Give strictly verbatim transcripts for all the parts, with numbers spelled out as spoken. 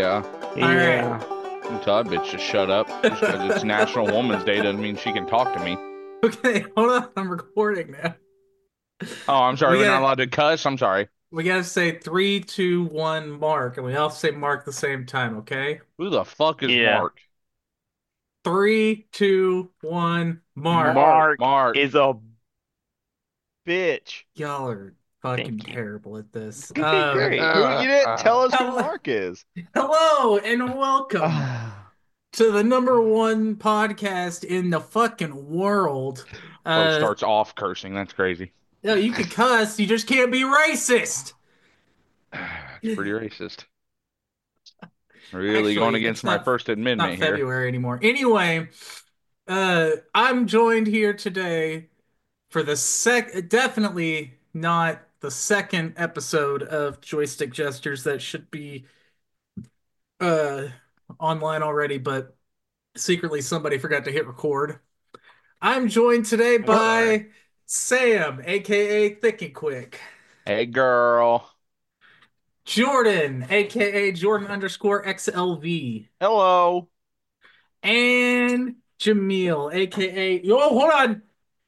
Yeah. All right. Yeah. You tell that bitch to shut up. Just because it's National Women's Day doesn't mean she can talk to me. Okay, hold on. I'm recording now. Oh, I'm sorry. We We're not got allowed to cuss. I'm sorry. we gotta say three, two, one, mark, and we all say mark at the same time, okay? Who the fuck is Yeah. Mark? Three, two, one, mark. Mark. Mark Mark. is a bitch. Y'all are fucking Thank you. terrible at this. Okay, Um, great. Who you didn't tell us who hello, Mark is? hello and welcome to the number one podcast in the fucking world. Bro Uh, starts off cursing. That's crazy. no, you can cuss, you just can't be racist. It's pretty racist. Really going Actually, it's against my not First Amendment not here. February anymore. Anyway, uh, I'm joined here today for the sec definitely not the second episode of Joystick Gestures that should be uh online already, but secretly somebody forgot to hit record. I'm joined today I'm sorry. by Sam, aka Thick and Quick, Hey, girl. Jordan, aka Jordan underscore X L V, Hello. and Jameel, aka oh hold on.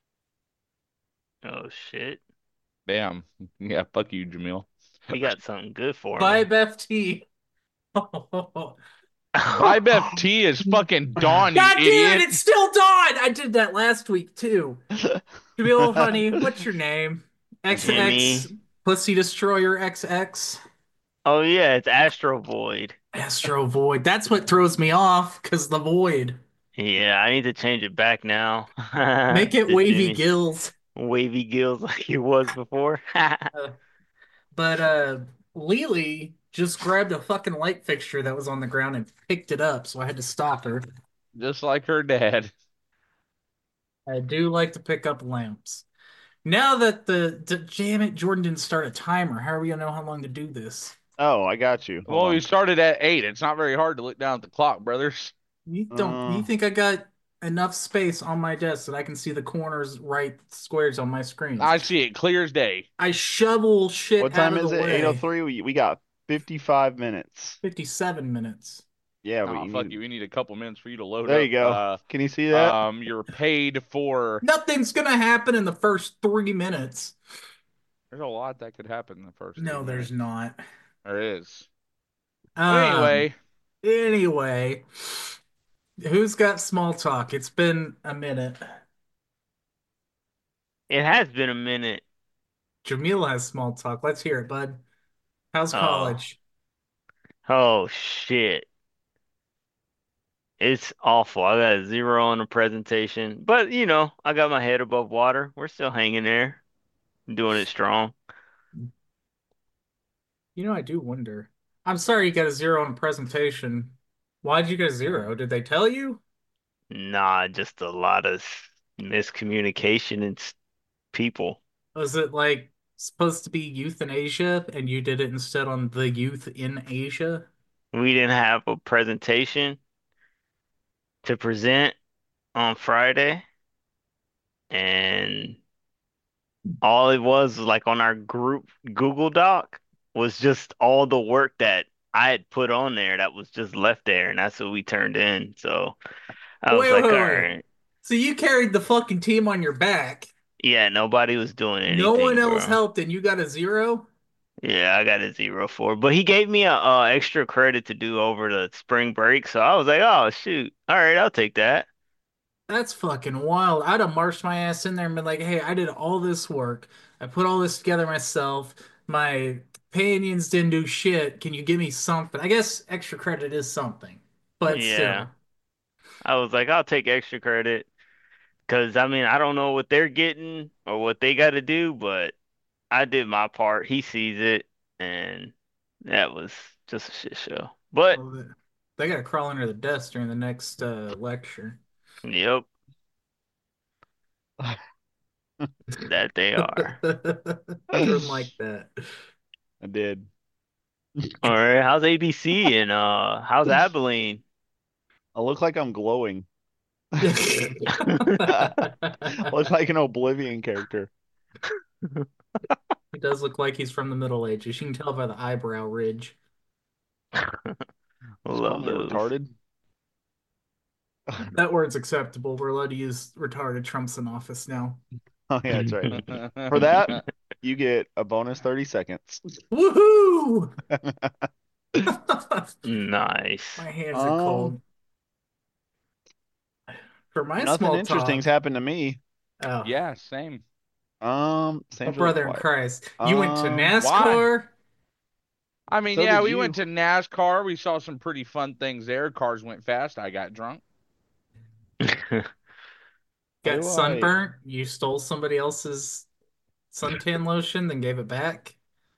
Oh shit. Damn. Yeah, fuck you, Jamil. We got something good for me. Vibe F T. Vibe F T is fucking Dawn, you God, dude, idiot. it's still Dawn. I did that last week too. Jamil, honey, what's your name? X X Jimmy. Pussy Destroyer X X Oh yeah, it's Astro Void. Astro Void. That's what throws me off, because the void. Yeah, I need to change it back now. Make it To wavy Jimmy. gills. Wavy gills like it was before. Uh, but uh Lily just grabbed a fucking light fixture that was on the ground and picked it up, so I had to stop her. Just like her dad. I do like to pick up lamps. Now that the, the damn it, Jordan didn't start a timer. How are we gonna know how long to do this? Oh, I got you. Hold Well, we on. started at eight. It's not very hard to look down at the clock, brothers. You don't you Uh, think I got enough space on my desk that I can see the corners right squares on my screen? I see it clear as day. I shovel shit what out time of the is it? way. eight oh three. We we got fifty-five minutes. fifty-seven minutes. Yeah, but Oh, you fuck need. you. We need a couple minutes for you to load There you up. go. Uh, Can you see that? um, you're paid for. Nothing's gonna happen in the first three minutes. There's a lot that could happen in the first three No, there's minutes. not. There is. But Um, anyway, anyway, who's got small talk? It's been a minute. It has been a minute. Jamil has small talk. Let's hear it, bud. How's Oh. college? Oh shit. It's awful. I got a zero on the presentation. But you know, I got my head above water. We're still hanging there, doing it strong. You know, I do wonder. I'm sorry you got a zero on presentation. Why'd you get a zero? Did they tell you? Nah, just a lot of miscommunication and s- people. Was it like supposed to be euthanasia and you did it instead on the youth in Asia? We didn't have a presentation to present on Friday, and all it was like on our group Google Doc was just all the work that I had put on there that was just left there, and that's what we turned in. So I was Wait, like, wait, all wait. right, So you carried the fucking team on your back. yeah, nobody was doing No one anything, else bro. helped and you got a zero? Yeah, I got a zero for it. But he gave me a uh, extra credit to do over the spring break, so I was like, oh shoot, all right, I'll take that. That's fucking wild. I'd have marched my ass in there and been like, hey, I did all this work. I put all this together myself. My companions didn't do shit. Can you give me something? I guess extra credit is something, but Yeah, still. I was like, I'll take extra credit because I mean, I don't know what they're getting or what they got to do, but I did my part. He sees it, and that was just a shit show. But Well, they gotta crawl under the desk during the next uh, lecture. yep, that they are. Jordan like that. I did. All right, how's A B C and uh, how's Abilene? I look like I'm glowing. Look like an Oblivion character. He does look like he's from the Middle Ages. You can tell by the eyebrow ridge. Love Call me those. retarded. That word's acceptable. We're allowed to use retarded. Trump's in office now. Oh yeah, that's right. For that, you get a bonus thirty seconds. Woohoo! Nice. My hands are Um, cold. For my nothing small interesting's talk. happened to me. Oh, Yeah, same. Um, oh, Sam's really brother in quiet. Christ. You went to Um, NASCAR? I mean, So yeah, did we you. went to NASCAR. We saw some pretty fun things there. Cars went fast. I got drunk. Why Got do I? sunburnt? You stole somebody else's suntan lotion, then gave it back?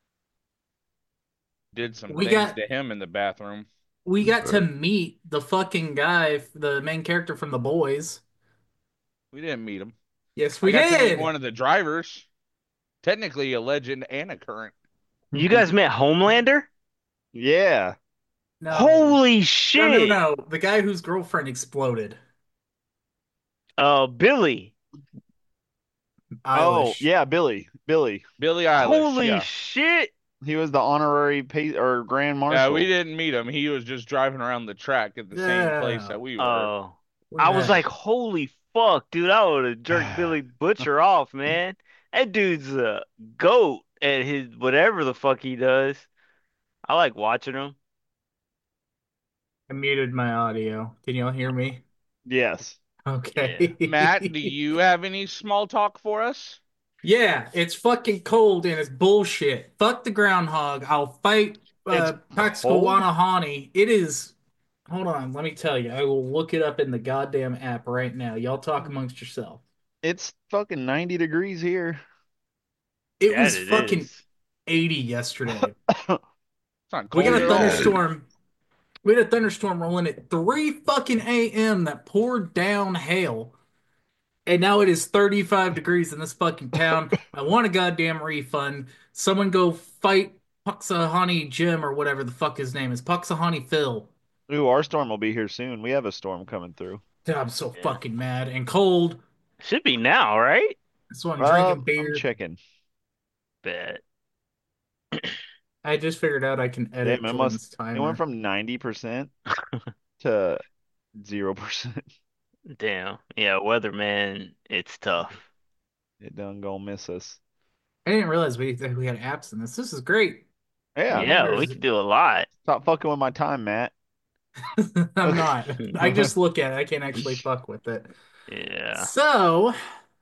Did some We things got to him in the bathroom. we got to meet the fucking guy, the main character from The Boys. We didn't meet him. Yes, I we got to meet did. one of the drivers. Technically a legend and a current. You guys met Homelander? Yeah. No. Holy No, shit. no, no. The guy whose girlfriend exploded. Uh, Billy. Oh, Eilish. yeah, Billy. Billy. Billy Eilish. Holy yeah. shit. He was the honorary pay or grand Yeah, marshal. we didn't meet him. He was just driving around the track at the same place Yeah. that we were. Oh. We I was met. like, holy fuck, dude. I would have jerked Billy Butcher off, man. That dude's a goat at his whatever the fuck he does. I like watching him. I muted my audio. Can y'all hear me? Yes. Okay. Matt, do you have any small talk for us? Yeah, it's fucking cold and it's bullshit. Fuck the groundhog. I'll fight uh It's cold? Paxkawanahani. It is. Hold on, let me tell you. I will look it up in the goddamn app right now. Y'all talk amongst yourself. It's fucking ninety degrees here. It Yeah, was it fucking is. eighty yesterday. It's not We cold got a at all. thunderstorm. We had a thunderstorm rolling at three fucking a m that poured down hail. And now it is thirty-five degrees in this fucking town. I want a goddamn refund. Someone go fight Puxahani Jim or whatever the fuck his name is. Puxahani Phil. Ooh, our storm will be here soon. We have a storm coming through. God, I'm so Yeah. fucking mad and cold. Should be now, right? So I'm Uh, drinking I'm beer. checking. Bet. I just figured out I can edit Damn, it Jordan's must. It timer. went from ninety percent to zero percent. Damn. Yeah, weatherman, it's tough. It done gonna miss us. I didn't realize we that we had apps in this. This is great. Yeah. Yeah, numbers. we could do a lot. Stop fucking with my time, Matt. I'm not. I just look at it. I can't actually fuck with it. Yeah. So,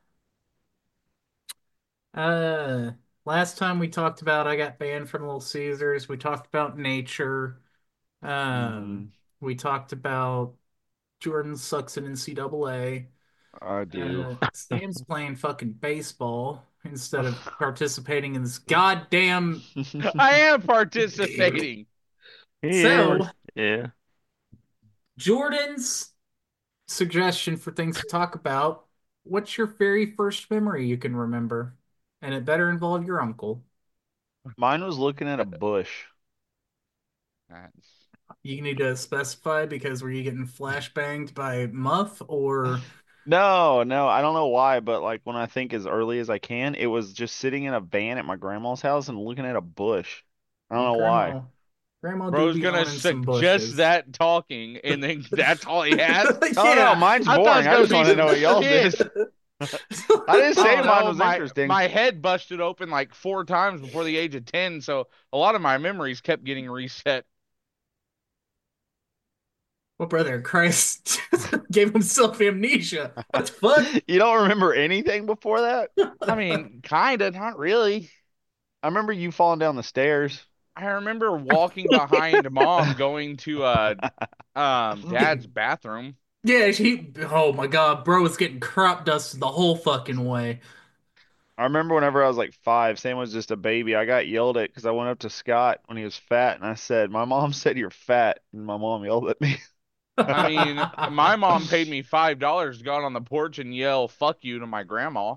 uh, last time we talked about I got banned from Little Caesars. We talked about nature. Um, Mhm. we talked about Jordan sucks in N C double A. I do. Uh, Sam's playing fucking baseball instead of participating in this goddamn. I am participating. So, Yeah. Jordan's suggestion for things to talk about. What's your very first memory you can remember? And it better involve your uncle. Mine was looking at a bush. That's- You need to specify because were you getting flashbanged by Muff or No, no, I don't know why, but like when I think as early as I can, it was just sitting in a van at my grandma's house and looking at a bush. I don't know why. Grandma? Grandma do Bro's be gonna owning some suggest bushes. that talking, and then that's all he has. Oh no, Yeah. mine's I thought boring. it I was just want to know what y'all shit. did. I didn't say Oh, mine no, was my, interesting. My head busted open like four times before the age of ten, so a lot of my memories kept getting reset. Well, brother, Christ gave himself amnesia. What the fuck? You don't remember anything before that? I mean, kinda, not really. I remember you falling down the stairs. I remember walking behind mom going to uh um dad's bathroom. Yeah, she. Oh my God, bro was getting crop dusted the whole fucking way. I remember whenever I was like five, Sam was just a baby. I got yelled at because I went up to Scott when he was fat, and I said, "My mom said you're fat," and my mom yelled at me. I mean, my mom paid me five dollars to go out on the porch and yell "fuck you" to my grandma.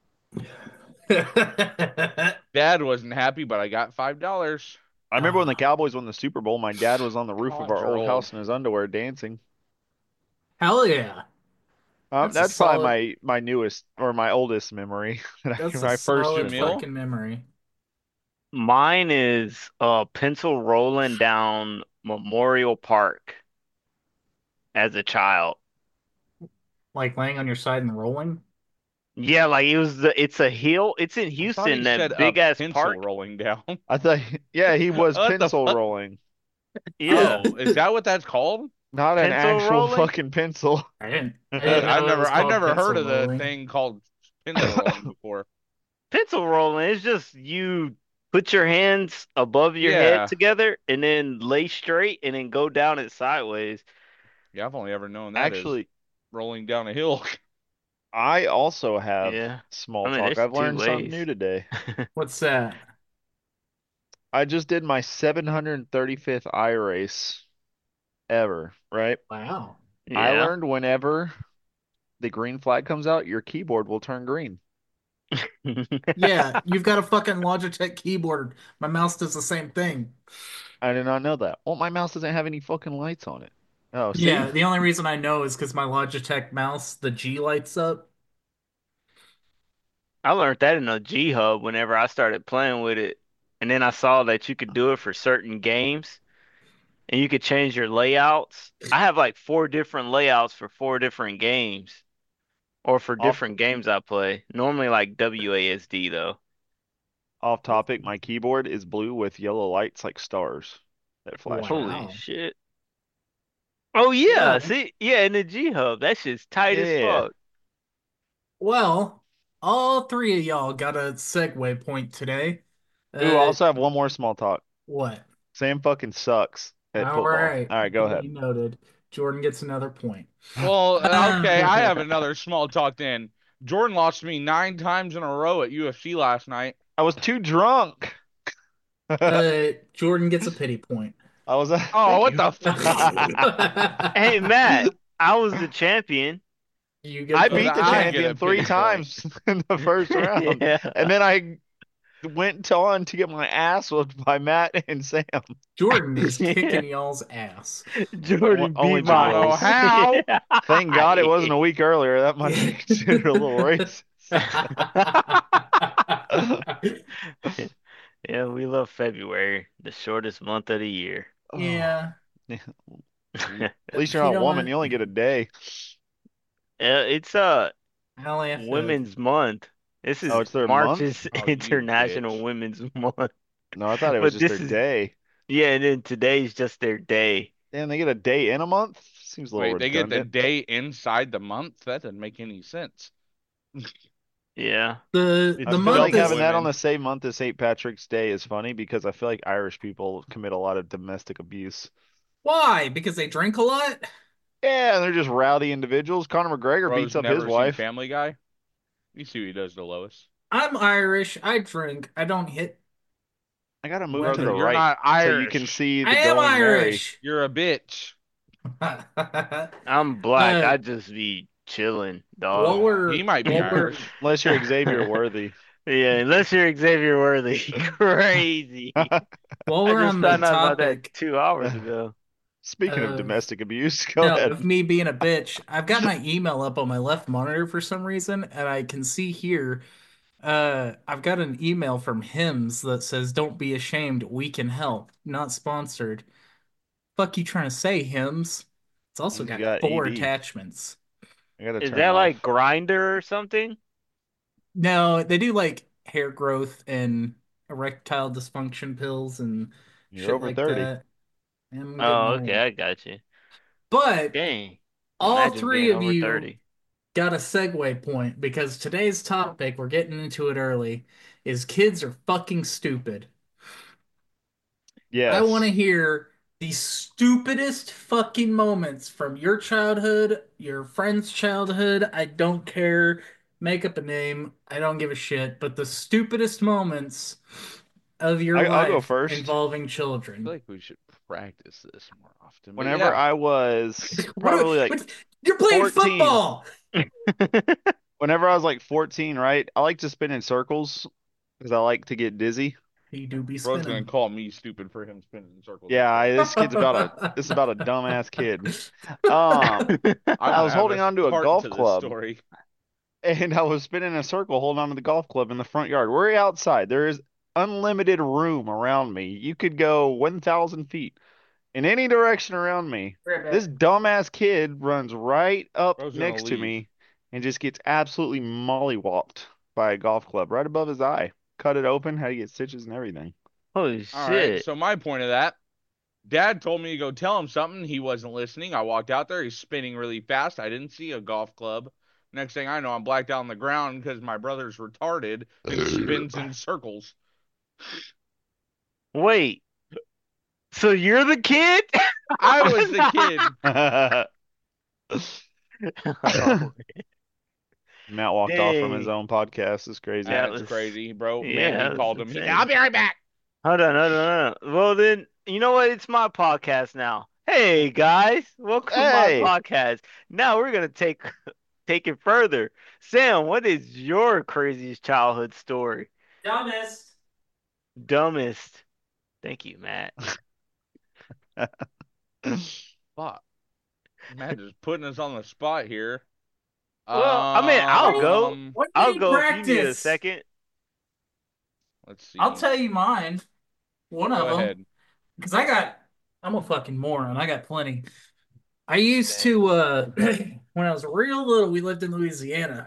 Dad wasn't happy, but I got five dollars. I remember when the Cowboys won the Super Bowl, my dad was on the roof of God, our old you're house old. in his underwear dancing. Hell yeah. Um, That's a that's probably solid- my my newest or my oldest memory. that I That's can- a my first solid meal? fucking memory. Mine is a pencil rolling down Memorial Park as a child. Like laying on your side and rolling? Yeah, like it was the it's a hill. It's in I thought he Houston, said that a big ass pencil park. rolling down. I thought, yeah, he was What the pencil fuck? rolling, Yeah, Oh, is that what that's called? not an pencil actual rolling. fucking pencil. I didn't I didn't Uh, I've know it never was I've called never heard pencil of the rolling. thing called pencil rolling before. Pencil rolling is just you put your hands above your head Yeah. together and then lay straight and then go down it sideways. Yeah, I've only ever known that as Actually, rolling down a hill. I also have Yeah. small I mean, talk. there's I've two learned something ways. new today. What's that? I just did my seven hundred thirty-fifth I race ever, right? Wow. I Yeah. learned whenever the green flag comes out, your keyboard will turn green. Yeah, you've got a fucking Logitech keyboard. My mouse does the same thing. I did not know that. Well, my mouse doesn't have any fucking lights on it. Oh, see? Yeah, the only reason I know is because my Logitech mouse, the G lights up. I learned that in a G Hub whenever I started playing with it. And then I saw that you could do it for certain games and you could change your layouts. I have like four different layouts for four different games or for Off different games I play. Normally like W A S D though. off topic, my keyboard is blue with yellow lights like stars that flash on it. Holy Wow. shit. Oh yeah, Well, see, yeah, in the G Hub, that shit's tight as Yeah. fuck. well, all three of y'all got a segue point today. Ooh, I Uh, also have one more small talk. what? Sam fucking sucks at All football. right. All right, go Duly ahead. noted. Jordan gets another point. Well, uh, okay, I have Uh, another small talk then. Jordan lost me nine times in a row at U F C last night. I was too drunk. uh, Jordan gets a pity point. I was. Uh, Oh, thank what you. the fuck? Hey Matt, I was the champion. You get I the beat the I point. get a champion three pity point. times in the first round, Yeah. and then I went on to get my ass whooped by Matt and Sam. Jordan is kicking y'all's ass. Jordan Only beat my I don't know jabronis. how. Thank God it wasn't a week earlier. That might have been considered a little racist. Yeah, we love February, the shortest month of the year. Yeah. At least you're You not a know woman. what? You only get a day. Uh, it's uh I only have to. Women's Month. This Oh, is it's their March month? is Oh, you International bitch. Women's Month. No, I thought it was But just this their is day. yeah, and then today's just their day. Damn, they get a day in a month? Seems a little Wait, they get the redundant. day inside the month? That doesn't make any sense. Yeah. The It's I the feel built month like for is having that on women. the same month as Saint Patrick's Day is funny because I feel like Irish people commit a lot of domestic abuse. why? Because they drink a lot? Yeah, and they're just rowdy individuals. Conor McGregor beats Bro's up his never seen wife. Family Guy. You see what he does to Lois. I'm Irish. I drink. I don't hit I gotta move Bro, to the women. you're right not so you can Irish. see I the am going Mary. Irish. You're a bitch. I'm black. Uh, I just be chilling, dog. what were He might be what were Irish. Unless you're Xavier Worthy. Yeah, unless you're Xavier Worthy. Crazy. while I we're just on the found out about that topic two hours ago. Speaking of of domestic abuse, go no, ahead. of me being a bitch, I've got my email up on my left monitor for some reason, and I can see here, uh, I've got an email from Hims that says, "Don't be ashamed, we can help." Not sponsored. Fuck you trying to say, Hims? It's also Means you got got four E D. attachments. I gotta Is turn that like off. Grinder or something? No, they do like hair growth and erectile dysfunction pills and You're shit over like thirty. that. I'm getting Oh, okay, old. I got you. But Dang. all Imagine three being of over you thirty. got a segue point because today's topic, we're getting into it early, is kids are fucking stupid. I want to Yes. hear the stupidest fucking moments from your childhood, your friend's childhood. I don't care. Make up a name. I don't give a shit. But the stupidest moments of your I, I'll go life first. involving I children. feel like we should practice this more often. But Whenever yeah, I was What, are- probably like what? You're playing fourteen, football. whenever I was like fourteen, right? I like to spin in circles because I like to get dizzy. He do be bro's gonna spinning. call me stupid for him spinning in circles Yeah, like I, that. this kid's about a this is about a dumbass kid. Um, I'm I gonna was have holding a on to a part golf to this club story. and I was spinning in a circle holding on to the golf club in the front yard. We're outside. There is unlimited room around me. You could go one thousand feet. in any direction around me. Right This back. dumbass kid runs right up Bro's gonna next to leave. me and just gets absolutely mollywopped by a golf club right above his eye. Cut it open, had to get stitches and everything. Holy All right. shit. So my point of that, Dad told me to go tell him something. He wasn't listening. I walked out there. He's spinning really fast. I didn't see a golf club. Next thing I know, I'm blacked out on the ground because my brother's retarded and spins in circles. Wait. So you're the kid? I was the kid. Oh, Matt walked off from his dang. own podcast. It's crazy. That That's was- crazy, bro. yeah, Man, that he was called him. insane. I'll be right back. Hold on, hold on, hold on. Well, then, you know what? It's my podcast now. Hey, guys. Welcome Hey. to my podcast. Now we're going to take take it further. Sam, what is your craziest childhood story? Dumbest. Dumbest. Thank you, Matt. Fuck. Matt just putting us on the spot here. Well, I mean, I'll go. Um, What do I'll you go if you need a practice? second. Let's see. I'll tell you mine. One Go of them. ahead. Because I got, I'm a fucking moron. I got plenty. I used to, uh, when I was real little, we lived in Louisiana.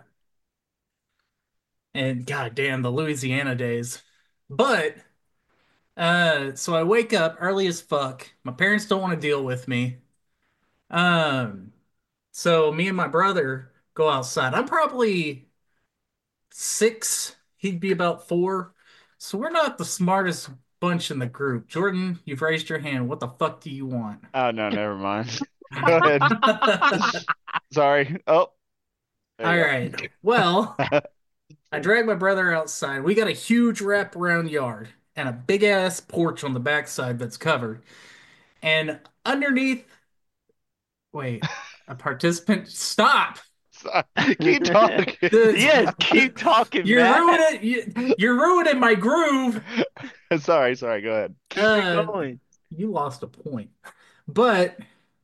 And goddamn, the Louisiana days. But, uh, so I wake up early as fuck. My parents don't want to deal with me. Um, so me and my brother go outside. I'm probably six. He'd be about four. So we're not the smartest bunch in the group. Jordan, you've raised your hand. What the fuck do you want? Oh no, never mind. Go ahead. Sorry. Oh. There All you go. right. Well, I dragged my brother outside. We got a huge wraparound yard and a big ass porch on the backside that's covered. And underneath, wait, a participant, stop. Sorry. Keep talking. The- Yes, keep talking, You're Matt. ruining you, you're ruining my groove. Sorry, sorry, go ahead. Keep it Uh, going. you lost a point. But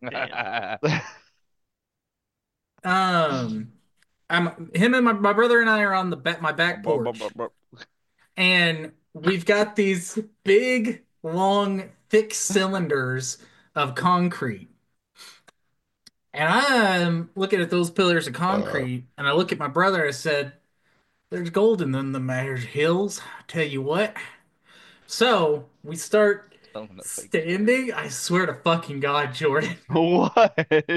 um I'm him and my, my brother and I are on the back my back porch. And we've got these big, long, thick cylinders of concrete. And I'm looking at those pillars of concrete, and I look at my brother and I said, there's gold in them, the Myers Hills. I tell you what. So we start standing. I swear to fucking God, Jordan. What?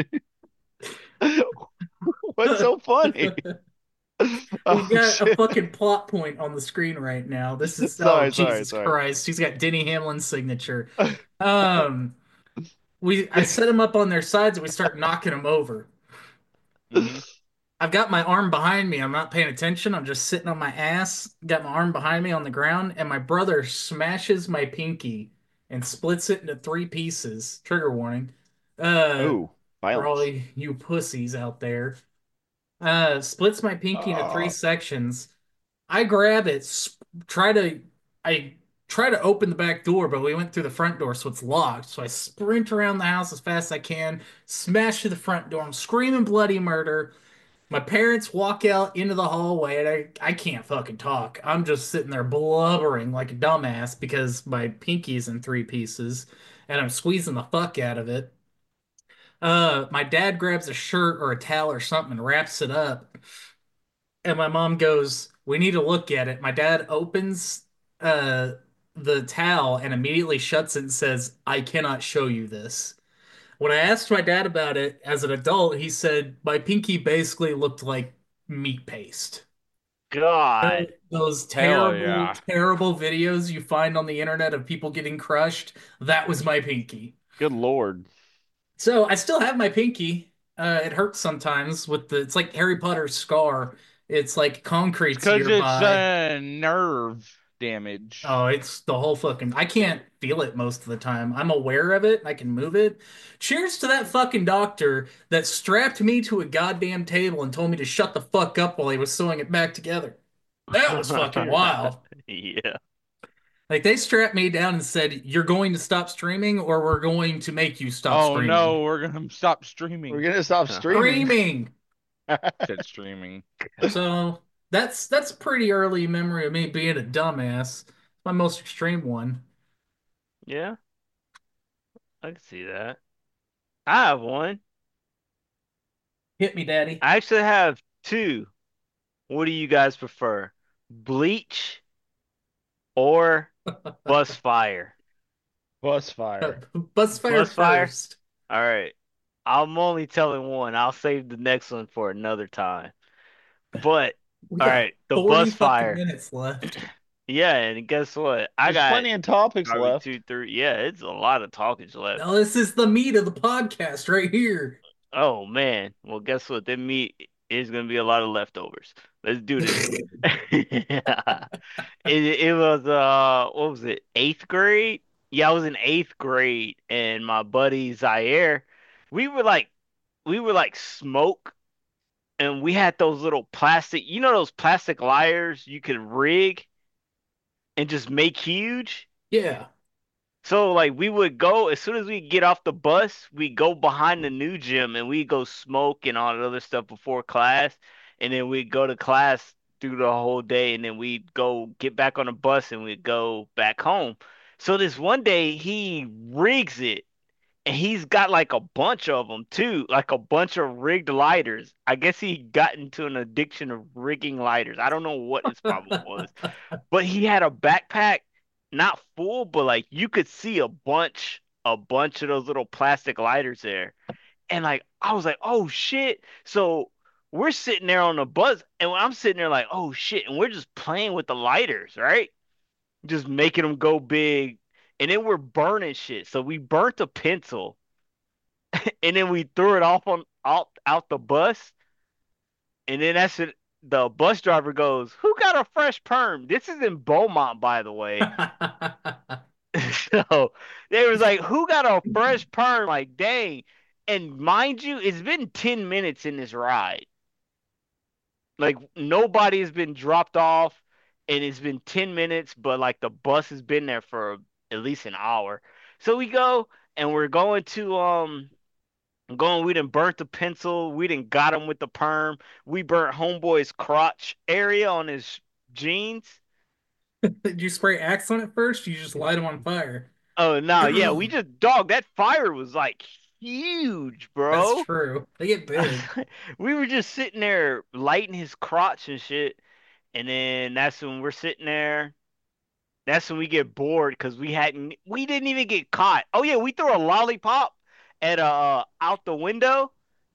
What's so funny? We've Oh, got a shit. fucking plot point on the screen right now. This is Sorry, oh sorry, Jesus sorry. Christ. He's got Denny Hamlin's signature. Um we I set him up on their sides and we start knocking him over. Mhm. I've got my arm behind me. I'm not paying attention. I'm just sitting on my ass, got my arm behind me on the ground, and my brother smashes my pinky and splits it into three pieces. Trigger warning. Uh Ooh, for all violence. you pussies out there. Uh splits my pinky into three Ah. sections. I grab it, sp- try to I try to open the back door, but we went through the front door, so it's locked. So I sprint around the house as fast as I can, smash through the front door. I'm screaming bloody murder. My parents walk out into the hallway, and I, I can't fucking talk. I'm just sitting there blubbering like a dumbass because my pinky's in three pieces, and I'm squeezing the fuck out of it. Uh, my dad grabs a shirt or a towel or something and wraps it up. And my mom goes, "We need to look at it." My dad opens uh the towel and immediately shuts it and says, "I cannot show you this." When I asked my dad about it as an adult, he said my pinky basically looked like meat paste. God. Those Hell terrible, yeah. terrible videos you find on the internet of people getting crushed, that was my pinky. Good Lord. So I still have my pinky. Uh, it hurts sometimes with the, it's like Harry Potter's scar. It's like concrete's Because it's nearby. uh, nerve damage. Oh, it's the whole fucking. I can't feel it most of the time. I'm aware of it. I can move it. Cheers to that fucking doctor that strapped me to a goddamn table and told me to shut the fuck up while he was sewing it back together. That was fucking wild. Yeah. Like they strapped me down and said, "You're going to stop streaming, or we're going to make you stop Oh streaming." no, we're gonna stop streaming. We're gonna stop streaming. Streaming. Said streaming. So that's that's a pretty early memory of me being a dumbass. My most extreme one. Yeah. I can see that. I have one. Hit me, daddy. I actually have two. What do you guys prefer? Bleach or bus fire? Bus fire. Bus fire Bus fire? first. All right. I'm only telling one. I'll save the next one for another time. But We all got right, the forty bus fucking fire. minutes left. Yeah, and guess what? I There's got plenty of topics probably left. two, three. Yeah, it's a lot of talking left. Now this is the meat of the podcast right here. Oh man. Well, guess what? That meat is gonna be a lot of leftovers. Let's do this. It it was uh what was it? Eighth grade? Yeah, I was in eighth grade, and my buddy Zaire, we were like we were like smoke, and we had those little plastic, you know those plastic liars you could rig and just make huge. Yeah. So like we would go as soon as we get off the bus, we go behind the new gym and we go smoke and all that other stuff before class, and then we go to class through the whole day, and then we go get back on the bus and we go back home. So this one day he rigs it, and he's got like a bunch of them too, like a bunch of rigged lighters. I guess he got into an addiction of rigging lighters. I don't know what his problem was, but he had a backpack, not full, but like you could see a bunch, a bunch of those little plastic lighters there. And like I was like, oh shit. So we're sitting there on the bus, and I'm sitting there like, oh shit, and we're just playing with the lighters, right? Just making them go big. And then we're burning shit. So we burnt a pencil, and then we threw it off on out out the bus. And then that's it. The bus driver goes, "Who got a fresh perm?" This is in Beaumont, by the way. So they was like, "Who got a fresh perm?" Like, dang. And mind you, it's been ten minutes in this ride. Like nobody has been dropped off, and it's been ten minutes, but like the bus has been there for at least an hour. So we go, and we're going to um going, we done burnt the pencil. We done got him with the perm. We burnt homeboy's crotch area on his jeans. Did you spray Axe on it first? You just light them on fire. Oh no, yeah, we just dog that fire was like huge, That's bro. true. They get big. We were just sitting there lighting his crotch and shit, and then that's when we're sitting there. That's when we get bored because we hadn't, we didn't even get caught. Oh yeah, we threw a lollipop at uh out the window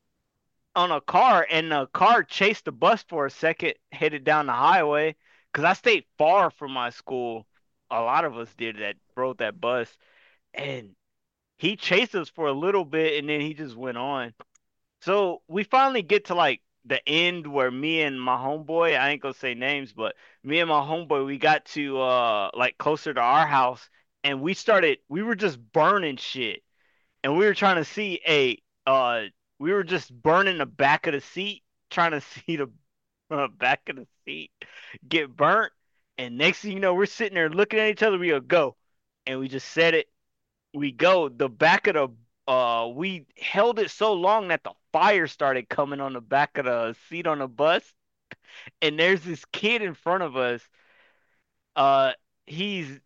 on a car, and the car chased the bus for a second, headed down the highway. Cause I stayed far from my school. A lot of us did that, rode that bus, and he chased us for a little bit, and then he just went on. So we finally get to like the end where me and my homeboy, I ain't gonna say names, but me and my homeboy, we got to uh like closer to our house, and we started, we were just burning shit, and we were trying to see a uh we were just burning the back of the seat, trying to see the uh, back of the seat get burnt. And next thing you know, we're sitting there looking at each other. We go go, and we just said it. We go. The back of the uh, we held it so long that the fire started coming on the back of the seat on the bus. And there's this kid in front of us. Uh, he's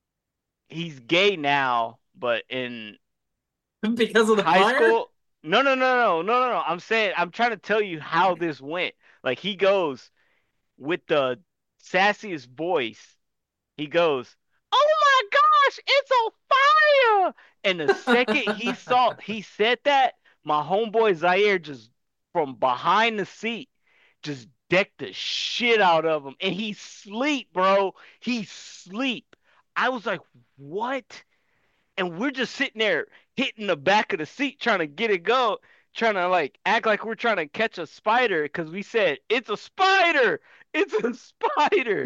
he's gay now, but in Because of the high fire? school. No, no, no, no, no, no, no. I'm saying, I'm trying to tell you how this went. Like he goes with the sassiest voice. He goes, "Oh my gosh, it's on fire!" And the second he saw, he said that, my homeboy Zaire just from behind the seat just decked the shit out of him, and he sleep, bro. He sleep. I was like, "What?" And we're just sitting there hitting the back of the seat trying to get it go, trying to like act like we're trying to catch a spider because we said it's a spider, it's a spider.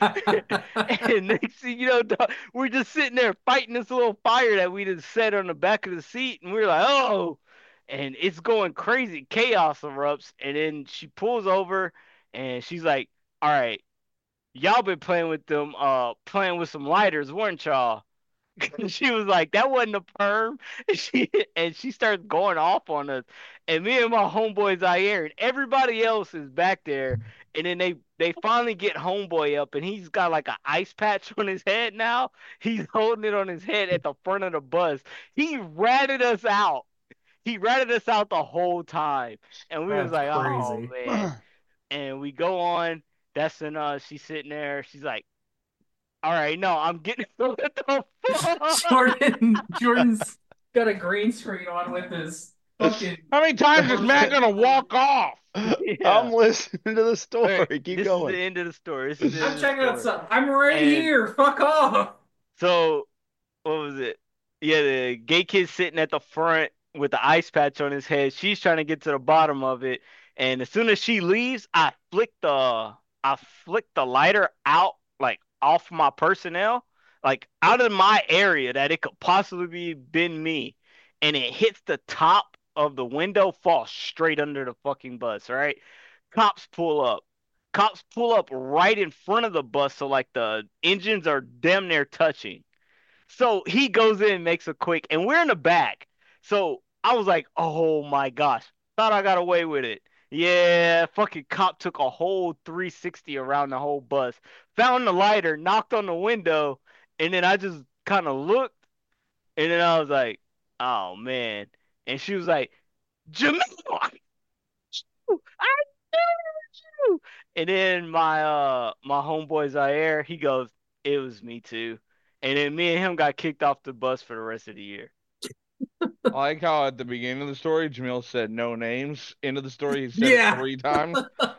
And next thing you know, dog, we're just sitting there fighting this little fire that we just set on the back of the seat, and we're like, oh, and it's going crazy, chaos erupts, and then she pulls over, and she's like, all right, y'all been playing with them, uh, playing with some lighters, weren't y'all? She was like, "That wasn't a perm," and she and she starts going off on us. And me and my homeboy Zaire and everybody else is back there, And then they they finally get homeboy up, and he's got like an ice patch on his head now. He's holding it on his head at the front of the bus. He ratted us out. He ratted us out the whole time, and we was That's like, oh crazy. man. And we go on. That's when uh, she's sitting there. She's like, all right, no, I'm getting what the fuck? Jordan, Jordan's got a green screen on with his fucking. How many times is Matt gonna walk off? Yeah. I'm listening to the story. All right, Keep this going. is the end of the story. This is the end I'm of the checking out story. something. I'm right And- here. Fuck off. So, what was it? Yeah, the gay kid sitting at the front with the ice patch on his head. She's trying to get to the bottom of it, and as soon as she leaves, I flick the I flick the lighter out, like off my personnel, like out of my area that it could possibly be been me, and it hits the top of the window, falls straight under the fucking bus. Right? Cops pull up. Cops pull up right in front of the bus, so like the engines are damn near touching. So he goes in, makes a quick, and we're in the back. So I was like, oh my gosh, thought I got away with it. Yeah, fucking cop took a whole three sixty around the whole bus, found the lighter, knocked on the window, and then I just kind of looked, and then I was like, oh man. And she was like, Jamil, I knew you. And then my uh my homeboy Zaire, he goes, it was me too. And then me and him got kicked off the bus for the rest of the year. I like how at the beginning of the story, Jamil said no names. End of the story, he said Yeah. it three times.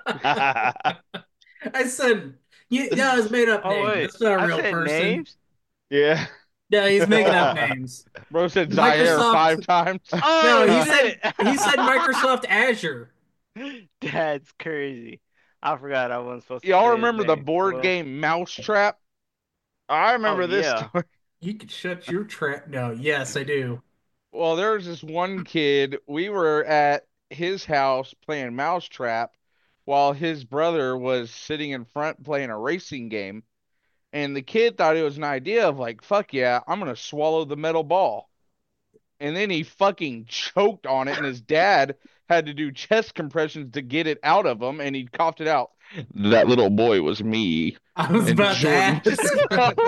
I said, yeah, yeah, it's made up Oh name. wait, That's not a I real said person. names. Yeah. Yeah, he's making up names. Bro said Zaire Microsoft- five times. Oh, No, he shit. said he said Microsoft Azure. That's crazy. I forgot I wasn't supposed to. Y'all say his remember the name. board Well, game Mousetrap? I remember Oh, this yeah. story. You could shut your trap. No, yes, I do. Well, there was this one kid. We were at his house playing Mousetrap while his brother was sitting in front playing a racing game. And the kid thought it was an idea of like, fuck yeah, I'm gonna swallow the metal ball. And then he fucking choked on it, and his dad had to do chest compressions to get it out of him, and he coughed it out. That little boy was me. I was And about Jordan- to ask.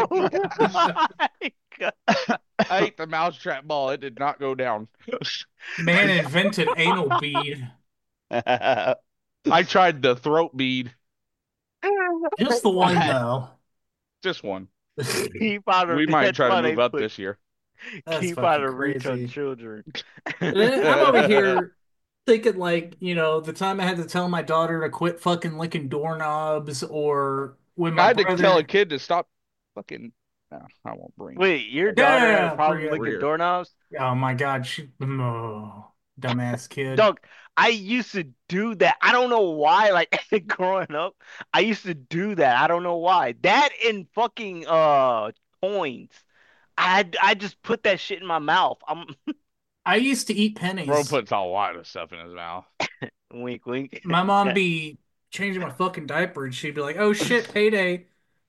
Oh my God. I ate the mousetrap ball. It did not go down. Man invented anal bead. I tried the throat bead. Just the one though. Just one. Keep out of We might that's try why to they move up put this year. That's keep fucking out of reach on crazy. children. And then I'm over here thinking like, you know, the time I had to tell my daughter to quit fucking licking doorknobs, or when I my had to brother. tell a kid to stop fucking. No, I won't bring. Wait, your Yeah, daughter yeah, had yeah, a problem forget it. licking Weird. doorknobs? Oh my God, she, oh, dumbass kid. Dog, I used to do that. I don't know why. Like growing up, I used to do that. I don't know why. That and fucking uh coins. I I just put that shit in my mouth. I'm I used to eat pennies. Bro puts a lot of stuff in his mouth. wink wink. My mom be changing my fucking diaper, and she'd be like, "Oh shit, payday."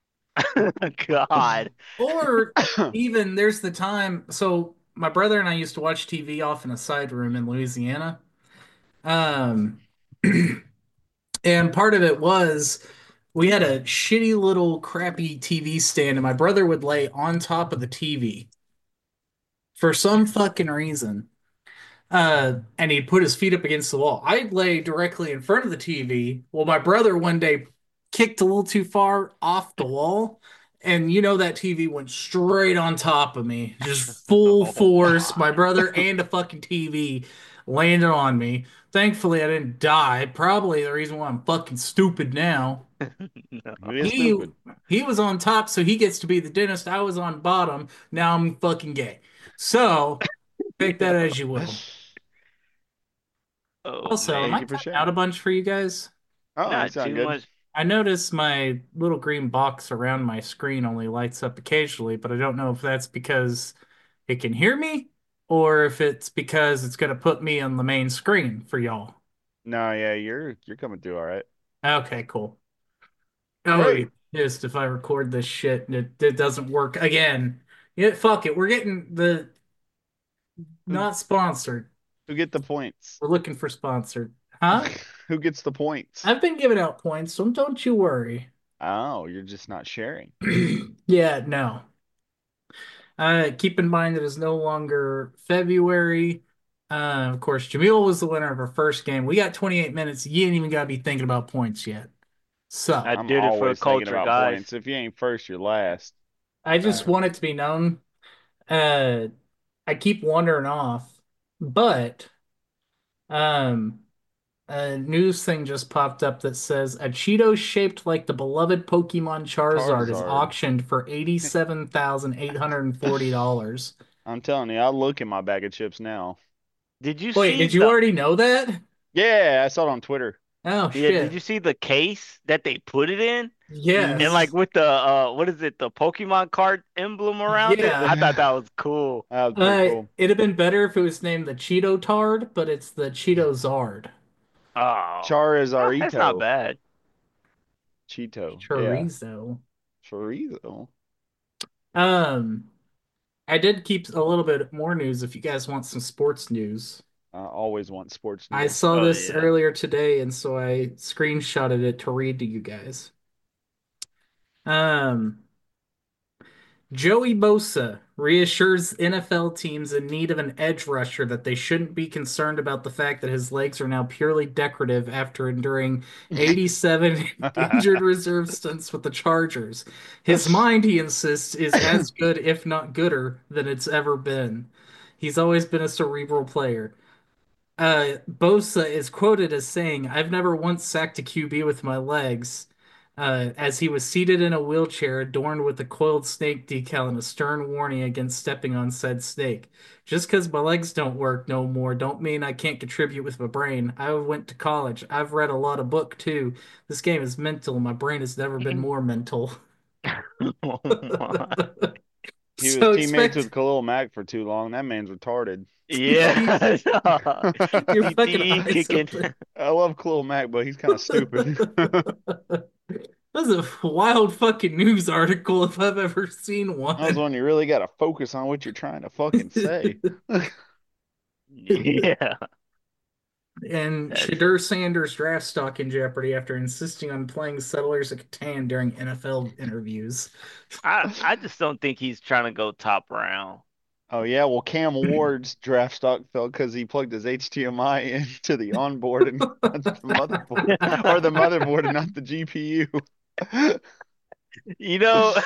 God. Or even there's the time. So my brother and I used to watch T V off in a side room in Louisiana. Um, and part of it was we had a shitty little crappy T V stand, and my brother would lay on top of the T V for some fucking reason. Uh, and he'd put his feet up against the wall. I'd lay directly in front of the T V. Well, my brother one day kicked a little too far off the wall, and you know that T V went straight on top of me, just full force. My brother and a fucking T V landed on me. Thankfully, I didn't die. Probably the reason why I'm fucking stupid now. No. Maybe it's He stupid. he was on top, so he gets to be the dentist. I was on bottom. Now I'm fucking gay. So take that as you will. Oh, Also, man. am I Thank you for cutting sharing. out a bunch for you guys? Oh, Not that sounds too good. much. I notice my little green box around my screen only lights up occasionally, but I don't know if that's because it can hear me or if it's because it's going to put me on the main screen for y'all. No, yeah, you're you're coming through all right. Okay, cool. I would Great. be pissed if I record this shit and it, it doesn't work again. Yeah, fuck it. We're getting the not sponsored. Who get the points? We're looking for sponsored. Huh? Who gets the points? I've been giving out points, so don't you worry. Oh, you're just not sharing. Yeah, no. Uh, keep in mind that it's no longer February. Uh, of course, Jamil was the winner of our first game. We got twenty-eight minutes. You ain't even got to be thinking about points yet. So I I'm did it for the always thinking culture, about guys. points. If you ain't first, you're last. I just Facts. want it to be known. Uh, I keep wandering off, but um, a news thing just popped up that says a Cheeto shaped like the beloved Pokemon Charizard is Charizard. auctioned for eighty-seven thousand eight hundred forty dollars. I'm telling you, I'll look in my bag of chips now. Did you Wait, see did you the already know that? Yeah, I saw it on Twitter. Oh yeah, did you shit. see the case that they put it in? And Yes. like with the uh what is it, the Pokemon card emblem around it? I Yeah. thought that was cool. That was pretty Uh, cool. it'd have been better if it was named the Cheeto Tard, but it's the Cheeto Zard. Oh, that's not Charizardito. bad. Cheeto. Yeah. Chorizo. Chorizo. Um, I did keep a little bit more news if you guys want some sports news. I always want sports I news. saw Oh this yeah. earlier today, and so I screenshotted it to read to you guys. Um, Joey Bosa reassures N F L teams in need of an edge rusher that they shouldn't be concerned about the fact that his legs are now purely decorative after enduring eighty-seven injured reserve stints with the Chargers. His mind, he insists, is as good, if not gooder, than it's ever been. He's always been a cerebral player. Uh, Bosa is quoted as saying, "I've never once sacked a Q B with my legs," uh, as he was seated in a wheelchair adorned with a coiled snake decal and a stern warning against stepping on said snake. Just because my legs don't work no more don't mean I can't contribute with my brain. I went to college. I've read a lot of book too. This game is mental. My brain has never been more mental. Oh my. He was So teammates with expect Khalil Mack for too long. That man's retarded. Yeah. your fucking C T E eyes kicking. open. I love Khalil Mack, but he's kind of stupid. That's a wild fucking news article if I've ever seen That was one. when you really got to focus on what you're trying to fucking say. Yeah. And That's Shadur Sanders draft stock in jeopardy after insisting on playing Settlers of Catan during N F L interviews. I I just don't think he's trying to go top round. Oh yeah, well Cam Ward's draft stock fell because he plugged his H D M I into the onboard and not the motherboard, or the motherboard and not the G P U. You know,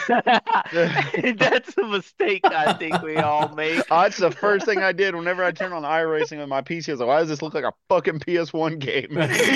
that's a mistake I think we all make. Oh, that's the first thing I did whenever I turned on iRacing with my P C. I was like, why does this look like a fucking P S one game?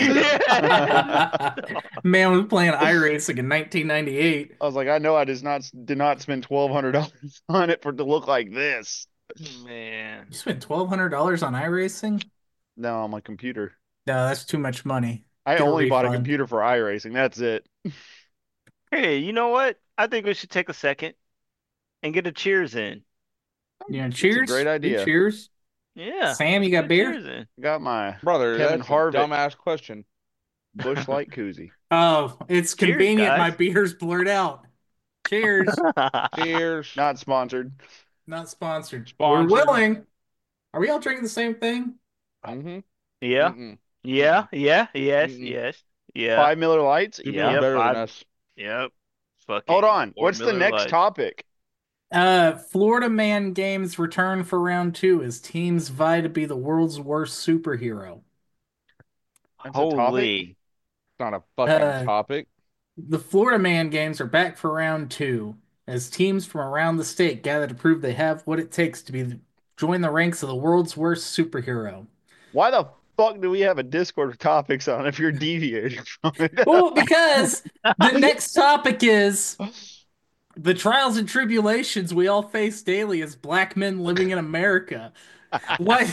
Yeah. Man was playing iRacing in nineteen ninety-eight. I was like, I know I did not did not spend twelve hundred dollars on it for it to look like this. Man. You spent twelve hundred dollars on iRacing? No, on my computer. No, that's too much money. I Get a only bought a refund. computer for iRacing. That's it. Hey, you know what? I think we should take a second and get a cheers in. Yeah, It's a cheers. great Big idea. cheers. Yeah. Sam, you let's got get a beer? cheers in. Got my Brother, Kevin that's a Harvick dumbass question. Bush Light koozie. Oh, it's Cheers, convenient. My guys. beer's blurred out. Cheers. Cheers. Not sponsored. Not sponsored. Sponsored. We're willing. Are we all drinking the same thing? Mm-hmm. Yeah. Mm-mm. Yeah. Yeah. Yes. Mm-mm. Yes. Yeah. Five Miller Lights. You're Yeah. doing Yep, better I- than us. Yep. Fucking Hold on. four What's the Miller next Lights. topic? Uh, Florida Man Games return for round two as teams vie to be the world's worst superhero. That's a topic. Holy. It's not a fucking Uh, topic. The Florida Man Games are back for round two as teams from around the state gather to prove they have what it takes to be join the ranks of the world's worst superhero. Why the fuck do we have a Discord with topics on if you're deviating from it? Well, because the next topic is the trials and tribulations we all face daily as black men living in America. What?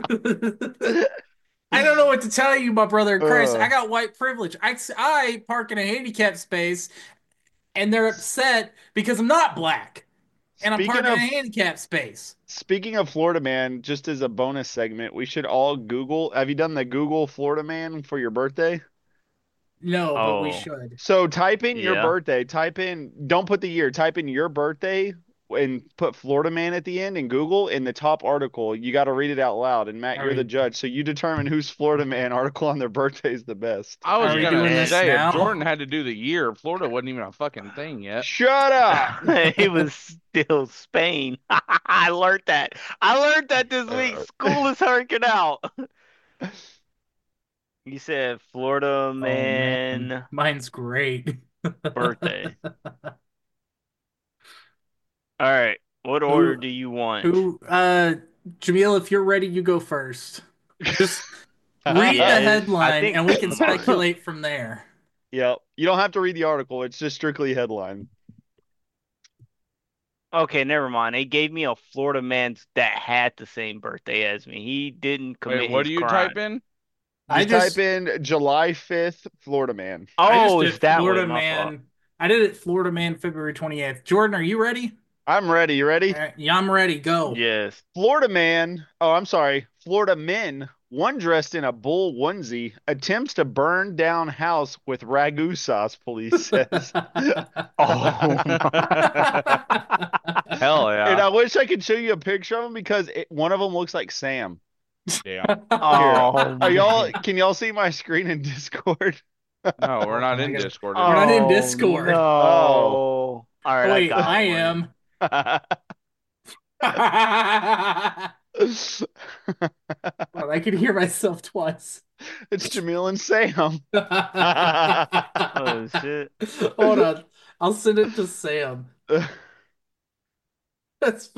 I don't know what to tell you, my brother in Christ. Uh. I got white privilege. I, I park in a handicap space and they're upset because I'm not black and I'm Speaking parking of in a handicap space. speaking of Florida Man, just as a bonus segment, we should all Google. Have you done the Google Florida Man for your birthday? No, but we Oh. should. So type in your Yeah. birthday. Type in. Don't put the year. Type in your birthday and put Florida Man at the end in Google in the top article. You got to read it out loud. And Matt, Are you're the we- judge, so you determine whose Florida Man article on their birthday is the best. I was Are we gonna doing this say now? if Jordan had to do the year, Florida wasn't even a fucking thing yet. Shut up. It was still Spain. I learned that. I learned that this week. School is hurting out. You said Florida Oh, man Mine's great. birthday. All right. What order do you want? Who, uh, Jamil, if you're ready, you go first. Just read Yeah, the I headline think- and we can speculate from there. Yep. You don't have to read the article. It's just strictly headline. Okay, never mind. They gave me a Florida man that had the same birthday as me. He didn't commit Wait, what his do you crime. type in? I Just just, type in July fifth, Florida Man. I just Oh, did it's that Florida way, my Man. fault. I did it Florida Man February twenty-eighth. Jordan, are you ready? I'm ready. You ready? All right, yeah, I'm ready. Go. Yes. Florida man, oh, I'm sorry, Florida men, one dressed in a bull onesie, attempts to burn down house with ragu sauce, police says. Oh, Hell And yeah. I wish I could show you a picture of him because it, one of them looks like Sam. Damn. oh, Are y'all, man. can y'all see my screen in Discord? No, we're not Oh, in I got- Discord. We're not in Oh, Discord. No. Oh. All right, Wait, I got I one. am. It's Well, I can hear myself twice. Jamil and Sam. Oh shit. Hold on. I'll send it to Sam. That's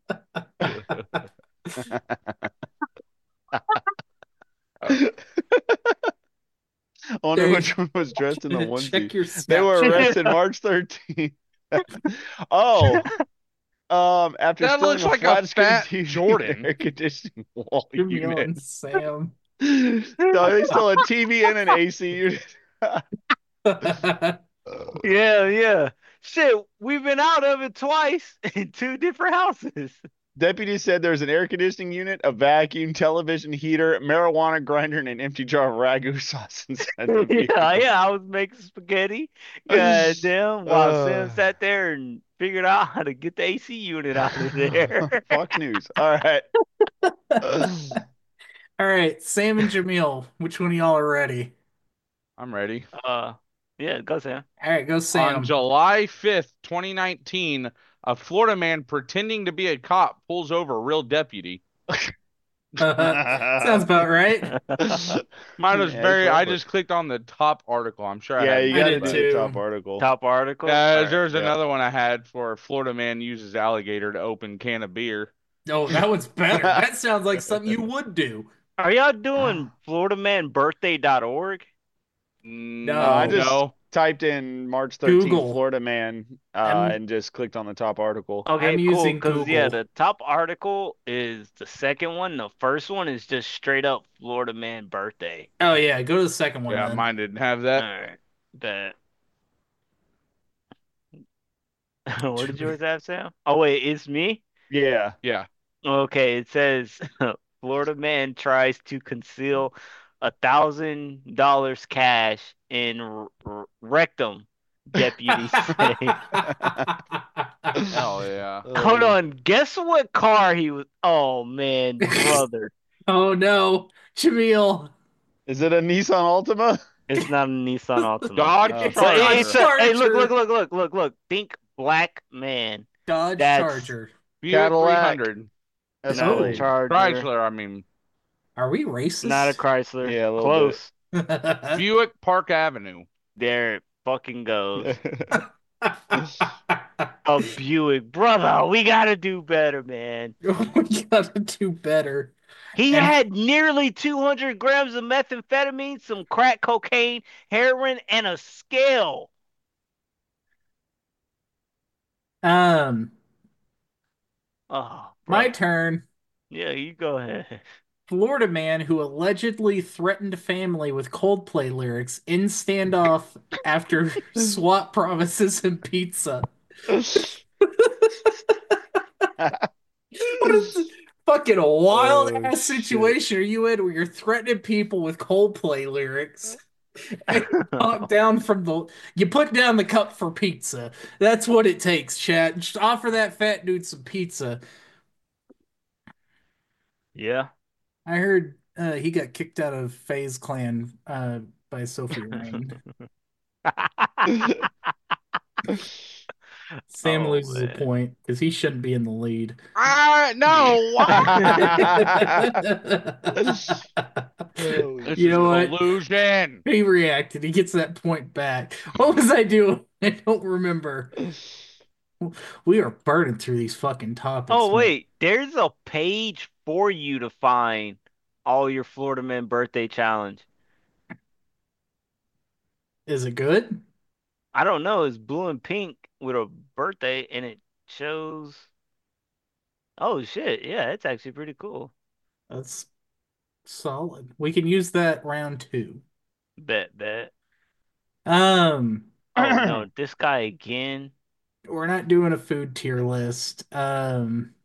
I wonder Hey, which one was dressed in the onesie. check your They were Snapchat. arrested March thirteenth. Oh, um, after That stealing looks a like a flat screen fat T V Jordan. air conditioning wall Jamil unit. and Sam. No, they stole a T V and an A C unit. Yeah, yeah. Shit, we've been out of it twice in two different houses. Deputies said there's an air conditioning unit, a vacuum, television heater, marijuana grinder, and an empty jar of ragu sauce inside the vehicle. Yeah, yeah. I was making spaghetti. God damn. While Sam Uh. sat there and figured out how to get the A C unit out of there. Fuck news. All right. All right, Sam and Jamil, which one of y'all are ready? I'm ready. Uh, yeah, go Sam. All right, go On Sam. July fifth, twenty nineteen, a Florida man pretending to be a cop pulls over a real deputy. Sounds about right. Mine was Yeah, very. I exactly. just clicked on the top article. I'm sure I Yeah, had you I got to did do too. the top article. Top article. Uh, Alright. there's yeah. another one I had for Florida man uses alligator to open can of beer. Oh, that one's better. That sounds like something you would do. Are y'all doing Florida Man Birthday dot org? No, Uh, I Mm, just no. typed in March thirteenth Google. Florida man uh, I'm- and just clicked on the top article. Okay, I'm cool. using Because yeah, Google. the top article is the second one. The first one is just straight up Florida Man Birthday. Oh yeah, go to the second one Yeah, then. mine didn't have All that. right, bet. What did yours have, Sam? Oh wait, it's me. Yeah. Yeah. Okay, it says Florida man tries to conceal a thousand dollars cash in r- r- rectum. Deputies say. Hell yeah. Hold on, guess what car he was? Oh man, brother, Oh no, Jamil. Is it a Nissan Altima? it's not a Nissan Altima. Dodge Uh, So it- Charger. it's a, hey, look, Charger. look, look, look, look, look. Think black man. Dodge That's- Charger. Buick Cadillac. three hundred. That's No, really- Charger. Chrysler, I mean. Are we racist? Not a Chrysler. Yeah, a little Close. Buick Park Avenue. There it fucking goes. A Buick, brother. We gotta do better, man. we gotta do better. He And- had nearly two hundred grams of methamphetamine, some crack cocaine, heroin, and a scale. Um, Oh, my brother. turn. Yeah, you go ahead. Florida man who allegedly threatened family with Coldplay lyrics in standoff after SWAT promises him pizza. What is this fucking wild Oh, ass shit. situation are you in where you're threatening people with Coldplay lyrics? Talk down from the. You put down the cup for pizza. That's what it takes, Chad. Just offer that fat dude some pizza. Yeah. I heard uh, he got kicked out of FaZe Clan uh, by Sophie Rain. Sam Oh, loses a man. point because he shouldn't be in the lead. Ah, no, what? Oh, This You is know what? collusion. He reacted. He gets that point back. What was I doing? I don't remember. We are burning through these fucking topics. Oh, man. wait. There's a page for you to find all your Florida Man birthday challenge. Is it good? I don't know. It's blue and pink with a birthday, and it shows. Oh, shit. Yeah, it's actually pretty cool. That's solid. We can use that round two. Bet, bet. Um, Oh, no. This guy again. we're not doing a food tier list. Um,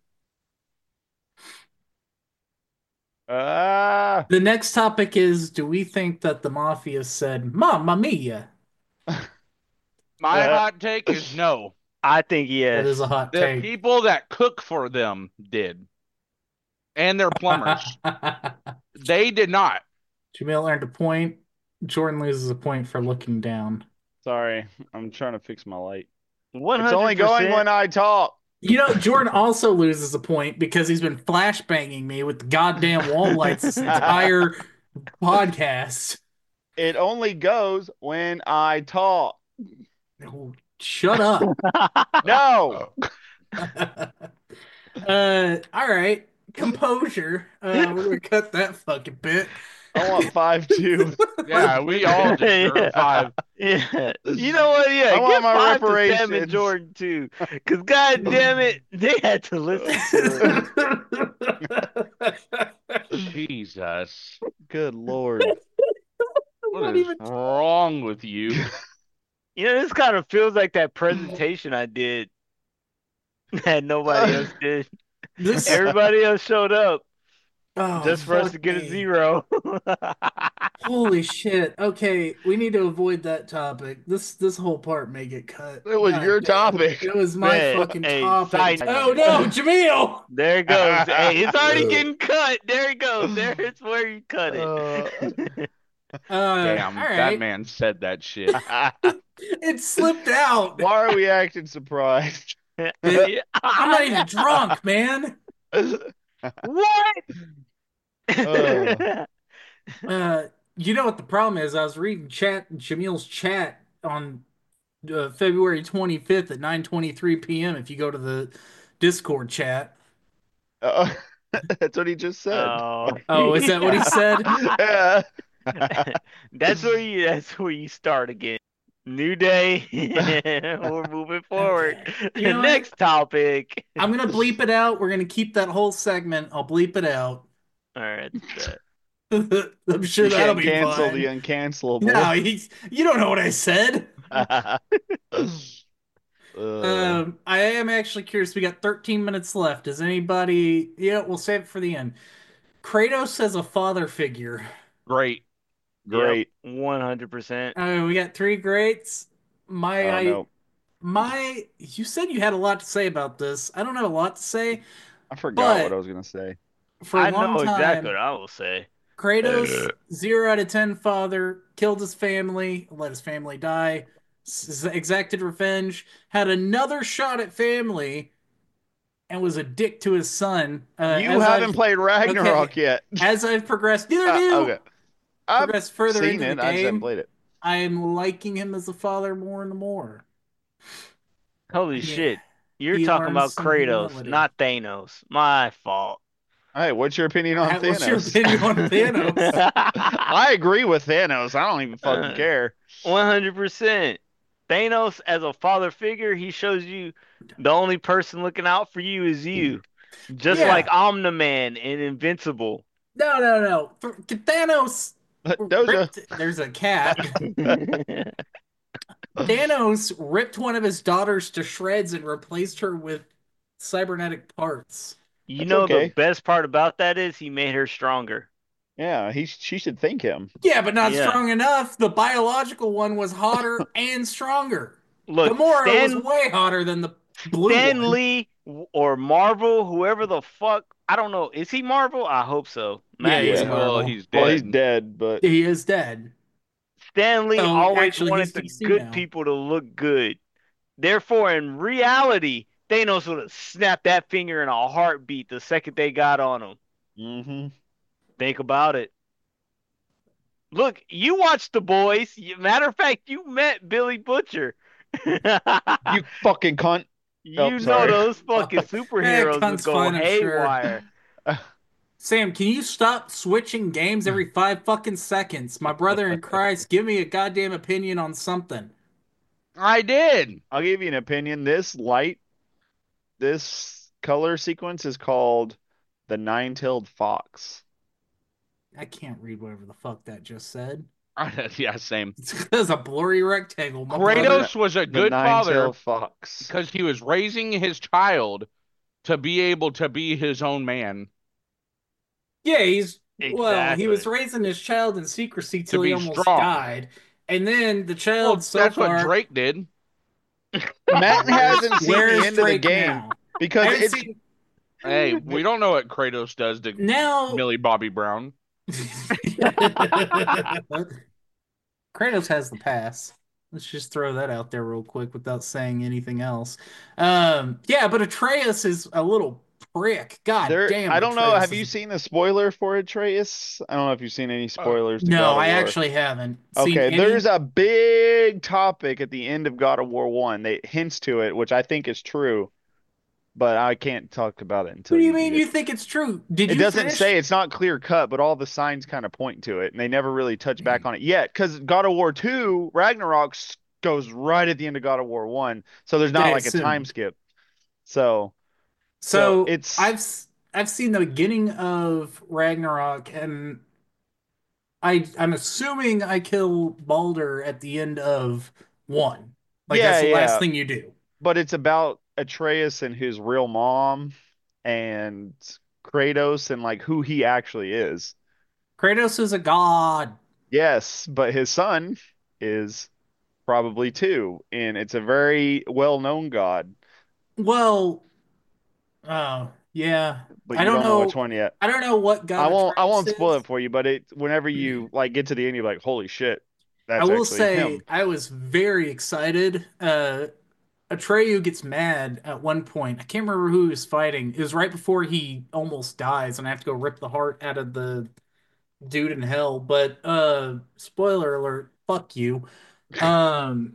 Ah. the next topic is: do we think that the mafia said "Mamma mia"? My Uh, hot take is no. I think That yes. is a hot The take. people that cook for them did, and their plumbers. They did not. Jamil earned a point. Jordan loses a point for looking down. Sorry, I'm trying to fix my light. one It's hundred percent. only going when I talk. You know, Jordan also loses a point because he's been flashbanging me with the goddamn wall lights this entire podcast. It only goes when I talk. Oh, shut up. No. uh, all right. Composure. Uh, we're gonna cut that fucking bit. I want five two. Yeah, we all deserve Yeah. five. Yeah. You know what? Yeah, I want give my five to Sam and reparations. Jordan too. Because god damn it, they had to listen to it. Jesus. Good Lord. What Not is even- wrong with you? You know, this kind of feels like that presentation I did that nobody else did. This, Everybody else showed up oh, just for us fuck to get a me. zero. Holy shit. Okay, we need to avoid that topic. This this whole part may get cut. It was God your damn. topic. It was my Man, fucking hey, topic. side Oh note. no, Jamil! There it goes. Hey, it's already getting cut. There it goes. There's where you cut it. Uh, Damn, all that right. man said that shit. It slipped out. Why are we acting surprised? I'm not even drunk, man. What? Uh. Uh, you know what the problem is? I was reading chat, Jamil's chat on uh, February twenty-fifth at nine twenty-three p m if you go to the Discord chat. Uh, that's what he just said. Oh, Oh, is that what he said? Yeah. That's where you. That's where you start again. New day. We're moving forward. Okay. You know what? Next topic. I'm gonna bleep it out. We're gonna keep that whole segment. I'll bleep it out. All right. that's I'm sure You that'll can't be cancel fine. the uncancelable. No, he's, you don't know what I said. Uh, Um, I am actually curious. We got thirteen minutes left. Does anybody? Yeah, we'll save it for the end. Kratos as a father figure. Great. great. one hundred percent. Uh, we got three greats. My, I I, don't know. my. You said you had a lot to say about this. I don't have a lot to say. I forgot But- what I was gonna say. For a I long know time, exactly what I will say. Kratos, zero out of ten father, killed his family, let his family die, s- exacted revenge, had another shot at family, and was a dick to his son. Uh, You as haven't I've- played Ragnarok yet. As I've progressed, neither Uh, do. okay. I've Progressed further seen into it. the I just haven't game. played it. I am liking him as a father more and more. Holy Yeah. shit. You're He talking learns about some Kratos, humility. not Thanos. My fault. Hey, what's your opinion on How- Thanos? What's your opinion on Thanos? I agree with Thanos. I don't even fucking Uh, care. one hundred percent. Thanos, as a father figure, he shows you the only person looking out for you is you. Just Yeah. like Omni-Man in Invincible. No, no, no. Th- Thanos. Doja. ripped- There's a cat. Thanos ripped one of his daughters to shreds and replaced her with cybernetic parts. You That's know okay. the best part about that is he made her stronger. Yeah, he she should thank him. Yeah, but not Yeah. strong enough. The biological one was hotter and stronger. Look, Gamora was Stan way hotter than the blue Stan one. Lee or Marvel, whoever the fuck, I don't know. Is he Marvel? I hope so. Yeah, Matt he's Yeah. Well, Marvel. he's Well, he's dead. dead, but He is dead. Stan Lee So always actually, he's wanted the D C good now. people to look good. Therefore, in reality, Thanos would have snapped that finger in a heartbeat the second they got on him. hmm Think about it. Look, you watched The Boys. You- Matter of fact, you met Billy Butcher. you fucking cunt. Oh, You know sorry. those fucking Eh, superheroes would cunt's go fine, I'm sure. haywire. Sam, can you stop switching games every five fucking seconds? My brother in Christ, give me a goddamn opinion on something. I did. I'll give you an opinion. This light, this color sequence is called the nine-tailed fox. I can't read whatever the fuck that just said. Yeah, same. It's a blurry rectangle. My brother, Kratos was a The good father nine-tailed fox. because he was raising his child to be able to be his own man, yeah, he's well, he was Exactly. raising his child in secrecy to till he be almost strong. died, and then the child Well, so that's what far. Drake did. Matt Where's, hasn't seen the where's end of the Drake game now? I because haven't it's seen Hey, we don't know what Kratos does to now. Millie Bobby Brown. Kratos has the pass. Let's just throw that out there real quick without saying anything else. Um, yeah, but Atreus is a little prick. God there. damn, I don't know. Atreus Have is. you seen the spoiler for Atreus? I don't know if you've seen any Uh, spoilers to No, God of I War. actually haven't seen Okay, there's any. a big topic at the end of God of War one that hints to it, which I think is true, but I can't talk about it What until do you you mean eat you it. think it's true? Did It you doesn't finish? say, it's not clear cut, but all the signs kind of point to it, and they never really touch back on it yet. Because God of War two, Ragnarok s- goes right at the end of God of War one, so there's not Okay, like a time so skip. So, so so it's I've s- I've seen the beginning of Ragnarok, and I I'm assuming I kill Balder at the end of one. Like that's yeah, the last yeah, thing you do. but it's about Atreus and his real mom and Kratos and like who he actually is. Kratos is a god. Yes, but his son is probably too, and it's a very well-known god, Well, oh yeah. but I you don't don't know which know. one yet. I don't know what I god won't I Atreus won't spoil is. it for you, but it whenever you like get to the end, you're like, holy shit, I that's will actually say him. I was very excited. Uh, Atreyu gets mad at one point. I can't remember who he was fighting. It was right before he almost dies, and I have to go rip the heart out of the dude in hell. But uh, spoiler alert, fuck you. Um,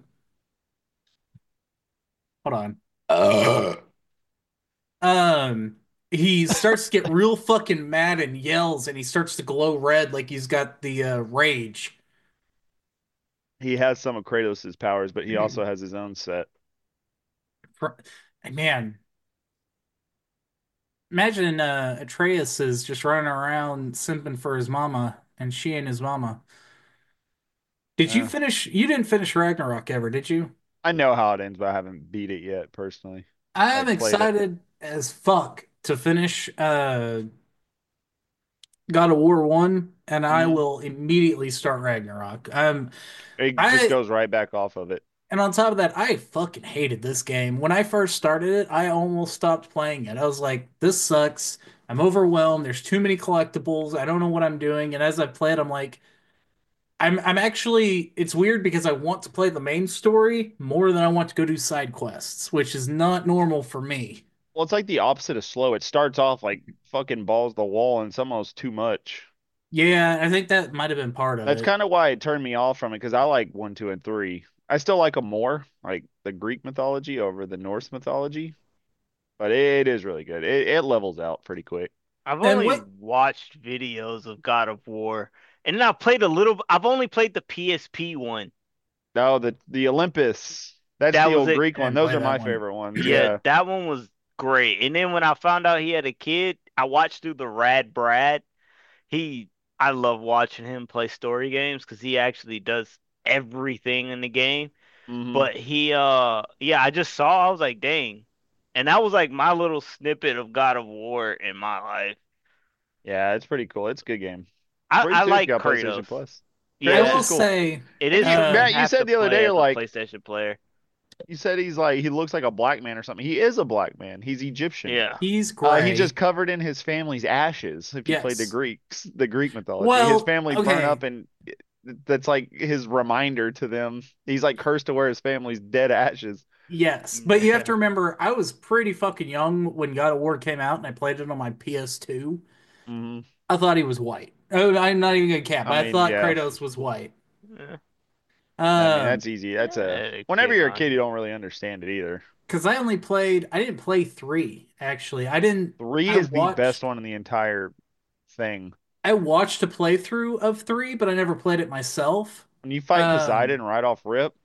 hold on. Uh. Um, he starts to get real fucking mad and yells, and he starts to glow red like he's got the uh, rage. He has some of Kratos' powers, but he also has his own set. Fr- Man, imagine uh, Atreus is just running around simping for his mama, and she ain't his mama. Did you Uh, finish? You didn't finish Ragnarok ever, did you? I know how it ends, but I haven't beat it yet personally. I am Like played it. excited as fuck to finish uh, God of War one, and I hmm will immediately start Ragnarok. Um, It just I goes right back off of it. And on top of that, I fucking hated this game. When I first started it, I almost stopped playing it. I was like, this sucks. I'm overwhelmed. There's too many collectibles. I don't know what I'm doing. And as I played, I'm like, I'm I'm actually it's weird because I want to play the main story more than I want to go do side quests, which is not normal for me. Well, it's like the opposite of slow. It starts off like fucking balls the wall, and it's almost too much. Yeah, I think that might have been part of That's it. kind of why it turned me off from it because I like one, two, and three. I still like them more, like the Greek mythology over the Norse mythology, but it is really good. It, it levels out pretty quick. I've And only what watched videos of God of War, and then I've played a little. I've only played the P S P one. No, the the Olympus, that's That the was old it. Greek I one. didn't Those play are that my one. favorite ones. Yeah, Yeah. that one was great. And then when I found out he had a kid, I watched through the Rad Brad. He, I love watching him play story games because he actually does everything in the game. hmm But he, uh, yeah, I just saw. I was like, dang. And that was like my little snippet of God of War in my life. Yeah, it's pretty cool. It's a good game. I, Free I too if like you got Kratos. PlayStation Plus. I Yeah, Kratos will is cool. say, it And is. you, You uh, Matt, you have said to the other play day, as a like PlayStation player. you said, he's like he looks like a black man or something. He is a black man. He's Egyptian. Yeah. he's Uh, gray. he's just covered in his family's ashes. If you played the Yes. Greeks, the Greek mythology, his Well, family burn okay. up, and that's like his reminder to them. He's like cursed to wear his family's dead ashes. Yes, but you have to remember, I was pretty fucking young when God of War came out, and I played it on my P S two. hmm I thought he was white. Oh, I'm not even gonna cap. I I mean, thought yeah. Kratos was white. Yeah. I mean, Um, that's easy. That's a Yeah, whenever kid you're a on. kid, you don't really understand it either. because I only played, I didn't play three actually. I didn't. Three I is the best watched, one in the entire thing. I watched a playthrough of three, but I never played it myself. When you fight Um, Poseidon right off rip,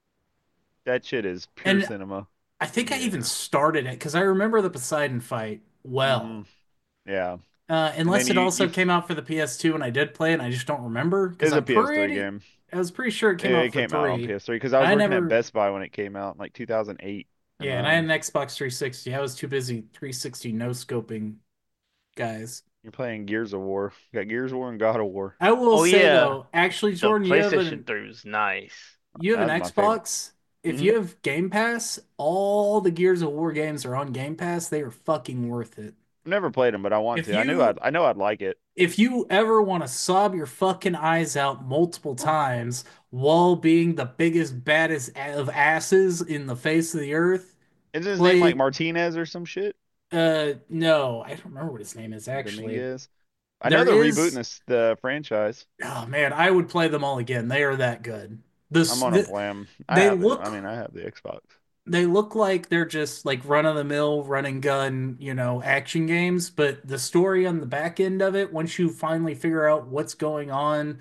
that shit is pure and cinema. I think I even Yeah. started it because I remember the Poseidon fight hmm well. Yeah. Uh, And then unless it you also you came out for the P S two and I did play it and I just don't remember because it's a I'm P S three pretty, game. I was pretty sure it It, came out it for came out on three. P S three because I was I working at never, Best Buy when it came out in like two thousand eight. And yeah, and I had um, an Xbox three sixty. I was too busy three sixty no scoping, guys. you're playing Gears of War. You got Gears of War and God of War. I will Oh say yeah, though, actually, the Jordan, you have PlayStation an three was nice. you have an That's my favorite. Xbox. If hmm you have Game Pass, all the Gears of War games are on Game Pass. They are fucking worth it. I've never played them, but I want If to. I knew I'd you I know I'd like it. if you ever want to sob your fucking eyes out multiple times while being the biggest, baddest of asses in the face of the earth, Isn't his name like play. Martinez or some shit? Uh, no, I don't remember what his name is actually. Dominguez. I know There they're rebooting is. this the franchise. Oh man, I would play them all again. They are that good. I'm This gonna the, play them. I they have it. I look mean, I have the Xbox. they look like they're just like run of the mill, run and gun, you know, action games. But the story on the back end of it, once you finally figure out what's going on,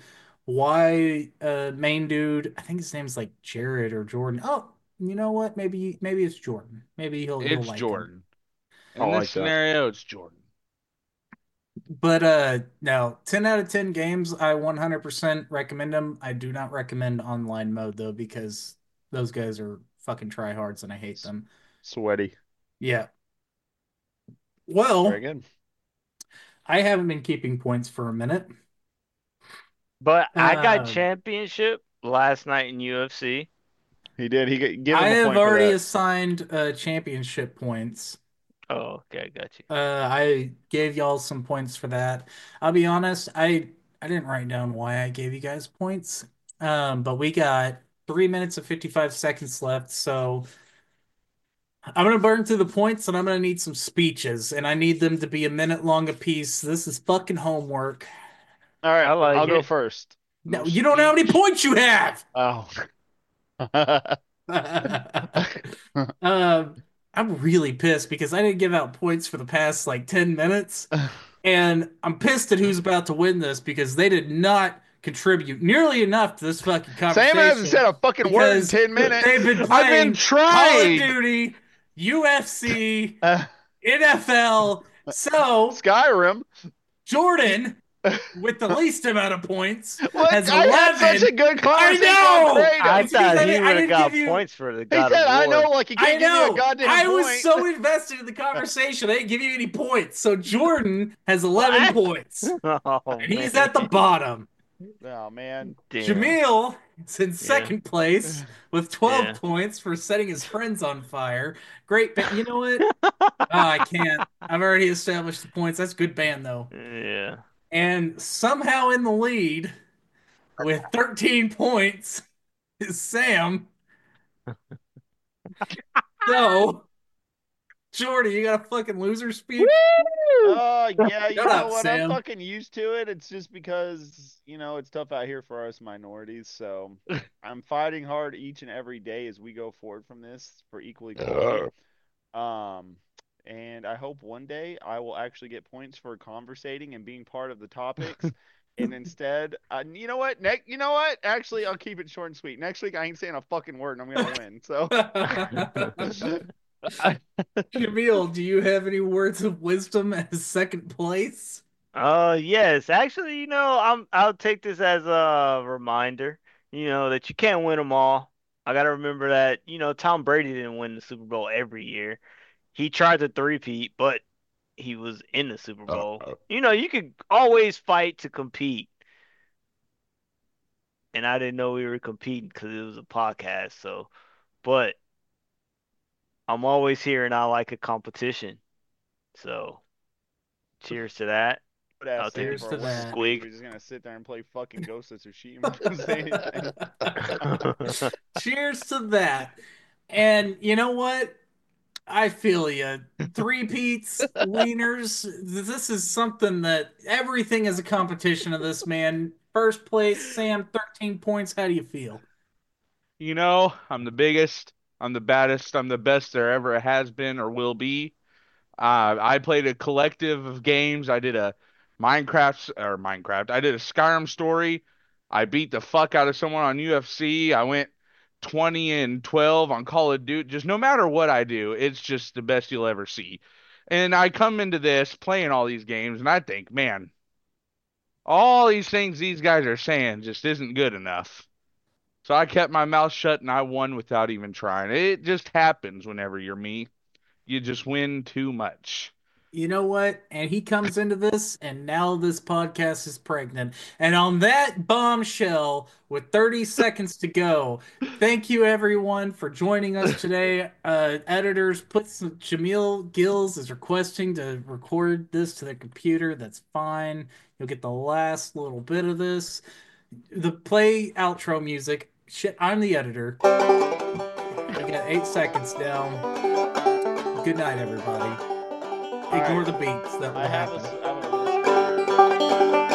why uh main dude, I think his name's like Jared or Jordan. Oh, you know what? Maybe maybe it's Jordan. Maybe he'll you'll It's like him. Jordan. I In this like that. scenario, it's Jordan. But uh no, ten out of ten games, I one hundred percent recommend them. I do not recommend online mode though because those guys are fucking tryhards and I hate them. Sweaty. Yeah. Very Well, good. I haven't been keeping points for a minute. But I got Um, championship last night in U F C. He did. He g- give I him a have point for already that. assigned uh championship points. Oh, okay, I got you. Uh, I gave y'all some points for that. I'll be honest, I I didn't write down why I gave you guys points. Um, but we got three minutes and fifty-five seconds left, so I'm gonna burn through the points and I'm gonna need some speeches, and I need them to be a minute long apiece. This is fucking homework. All right, I like I'll go it. first. No, No you don't know how many speech. points you have. Oh. Um, I'm really pissed because I didn't give out points for the past like ten minutes, and I'm pissed at who's about to win this because they did not contribute nearly enough to this fucking Sam hasn't said conversation a fucking word in because ten minutes. they've been I've been playing Call of trying. Duty, U F C, Uh, N F L. So Skyrim. Jordan, with the least amount of points, Look, has I had such a eleven. good I conversation know! on Kratos. I It's because thought I he didn't- I would have didn't got give you- points for the He God said, of "I War. know, like he I can't give me know. a goddamn I point." was so invested in the conversation. I didn't give you any points. So Jordan has eleven What? points, Oh and he's man. at the bottom. Oh man. Damn. Jamil is in second place with twelve Yeah. points for setting his friends on fire. Great band. You know what? Oh, I can't. I've already established the points. That's good band though. Yeah. And somehow in the lead with thirteen points is Sam. So, Jordy, you got a fucking loser speech? Oh yeah, you Shut know up, what? I'm Sam. fucking used to it. It's just because, you know, it's tough out here for us minorities. So I'm fighting hard each and every day as we go forward from this for equal equality. Um, and I hope one day I will actually get points for conversating and being part of the topics. And instead, uh, you know what? Next, you know what? Actually, I'll keep it short and sweet. Next week, I ain't saying a fucking word, and I'm gonna win. So, Jamil, do you have any words of wisdom as second place? Uh yes, actually, you know, I'm I'll take this as a reminder, you know, that you can't win them all. I gotta remember that, you know, Tom Brady didn't win the Super Bowl every year. He tried to three-peat, but he was in the Super Bowl. You know, you could always fight to compete. and I didn't know we were competing because it was a podcast. So, but I'm always here, and I like a competition. So, cheers to that. Put ass I'll take saying Cheers for to a winner, that. Squig. We're just gonna sit there and play fucking Ghost of Tsushima. Don't say anything. Cheers to that. And you know what? I feel you. Three peats, wieners. This is something that everything is a competition of this, man. First place, Sam, thirteen points. How do you feel? You know, I'm the biggest, I'm the baddest, I'm the best there ever has been or will be. Uh, I played a collective of games. I did a Minecraft or Minecraft. I did a Skyrim story. I beat the fuck out of someone on U F C. I went twenty and twelve on Call of Duty. Just no matter what I do, it's just the best you'll ever see. And I come into this playing all these games and I think, man, all these things these guys are saying just isn't good enough. So I kept my mouth shut and I won without even trying. It just happens whenever you're me. You just win too much. You know what? And he comes into this, and now this podcast is pregnant. And on that bombshell, with thirty seconds to go, thank you everyone for joining us today. Uh, editors, put some, Jamil Gills is requesting to record this to the computer. That's fine. You'll get the last little bit of this. The play outro music. Shit, I'm the editor. I got eight seconds down. Good night, everybody. Ignore right. the beats. That will I have happen. a, I have a list.